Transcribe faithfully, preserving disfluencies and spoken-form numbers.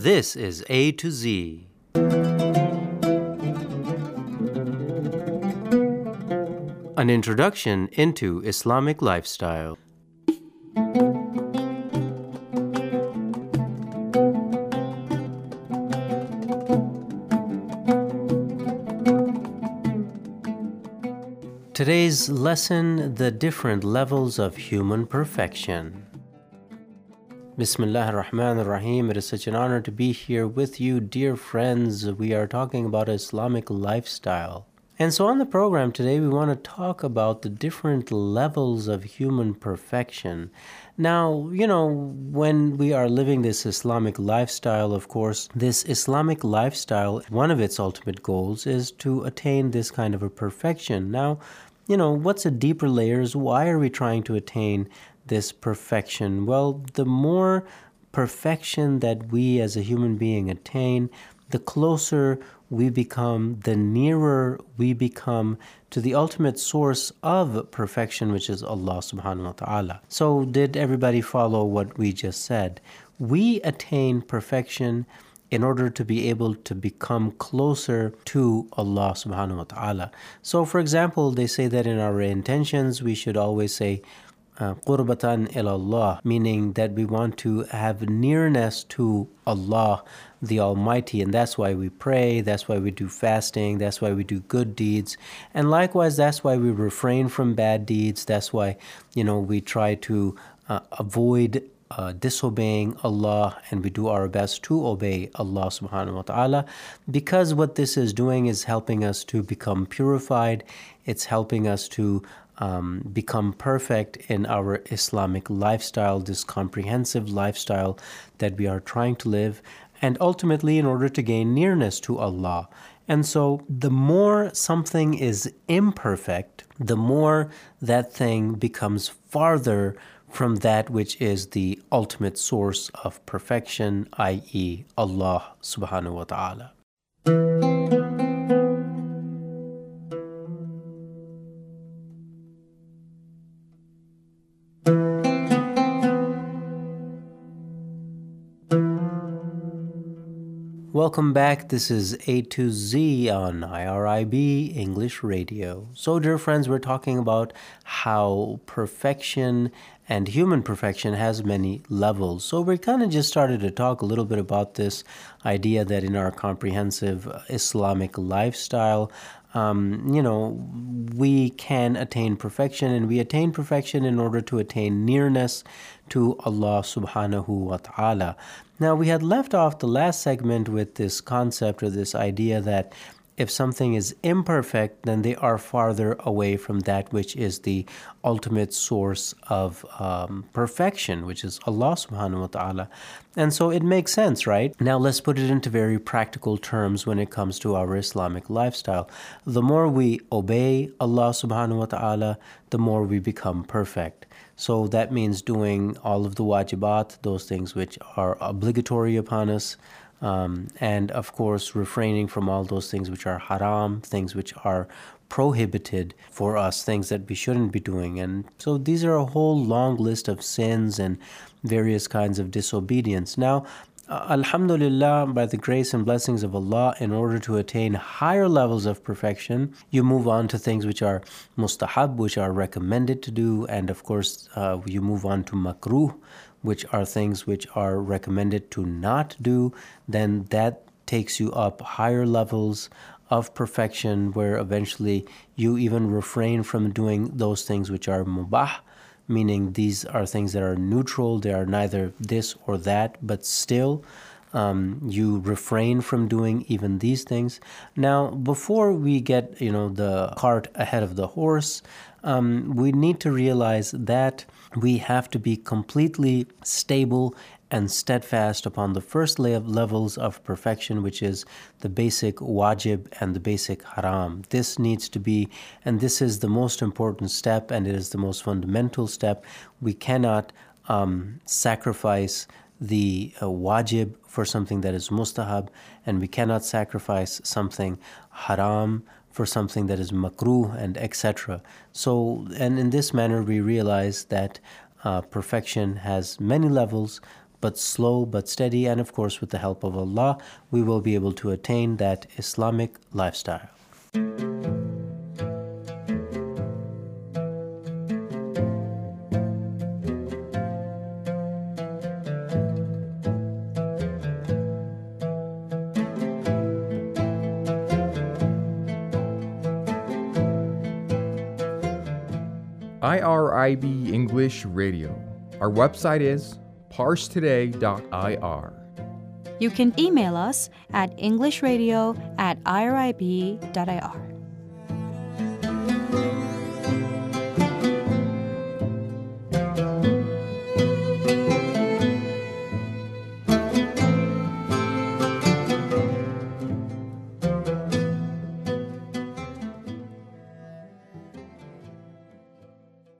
This is A to Z. An introduction into Islamic lifestyle. Today's lesson, the different levels of human perfection. Bismillah ar-Rahman ar-Rahim. It is such an honor to be here with you, dear friends. We are talking about Islamic lifestyle. And so on the program today, we want to talk about the different levels of human perfection. Now, you know, when we are living this Islamic lifestyle, of course, this Islamic lifestyle, one of its ultimate goals is to attain this kind of a perfection. Now, you know, what's the deeper layers? Why are we trying to attain this perfection? Well, the more perfection that we as a human being attain, the closer we become, the nearer we become to the ultimate source of perfection, which is Allah subhanahu wa ta'ala. So did everybody follow what we just said? We attain perfection in order to be able to become closer to Allah subhanahu wa ta'ala. So for example, they say that in our intentions, we should always say, qurbatan ilallah, meaning that we want to have nearness to Allah the Almighty, and that's why we pray, that's why we do fasting, that's why we do good deeds, and likewise that's why we refrain from bad deeds. That's why, you know, we try to uh, avoid uh, disobeying Allah, and we do our best to obey Allah subhanahu wa ta'ala, because what this is doing is helping us to become purified. It's helping us to Um, become perfect in our Islamic lifestyle, this comprehensive lifestyle that we are trying to live, and ultimately in order to gain nearness to Allah. And so the more something is imperfect, the more that thing becomes farther from that which is the ultimate source of perfection, that is Allah subhanahu wa ta'ala. Welcome back. This is A to Z on I R I B English Radio. So, dear friends, we're talking about how perfection and human perfection has many levels. So we kind of just started to talk a little bit about this idea that in our comprehensive Islamic lifestyle, um, you know, we can attain perfection, and we attain perfection in order to attain nearness to Allah subhanahu wa ta'ala. Now, we had left off the last segment with this concept or this idea that if something is imperfect, then they are farther away from that which is the ultimate source of um, perfection, which is Allah subhanahu wa ta'ala. And so it makes sense, right? Now let's put it into very practical terms when it comes to our Islamic lifestyle. The more we obey Allah subhanahu wa ta'ala, the more we become perfect. So that means doing all of the wajibat, those things which are obligatory upon us, um, and of course refraining from all those things which are haram, things which are prohibited for us, things that we shouldn't be doing. And so these are a whole long list of sins and various kinds of disobedience. Now, Uh, Alhamdulillah, by the grace and blessings of Allah, in order to attain higher levels of perfection, you move on to things which are mustahab, which are recommended to do, and of course, uh, you move on to makruh, which are things which are recommended to not do. Then that takes you up higher levels of perfection, where eventually you even refrain from doing those things which are mubah, meaning these are things that are neutral, they are neither this or that, but still um, you refrain from doing even these things. Now, before we get, you know, the cart ahead of the horse, um, we need to realize that we have to be completely stable and steadfast upon the first layer of levels of perfection, which is the basic wajib and the basic haram. This needs to be, and this is the most important step, and it is the most fundamental step. We cannot um, sacrifice the uh, wajib for something that is mustahab, and we cannot sacrifice something haram for something that is makruh, and et cetera. So, and in this manner, we realize that uh, perfection has many levels, but slow but steady, and of course with the help of Allah, we will be able to attain that Islamic lifestyle. I R I B English Radio. Our website is parse today dot I R. You can email us at englishradio at irib dot I R.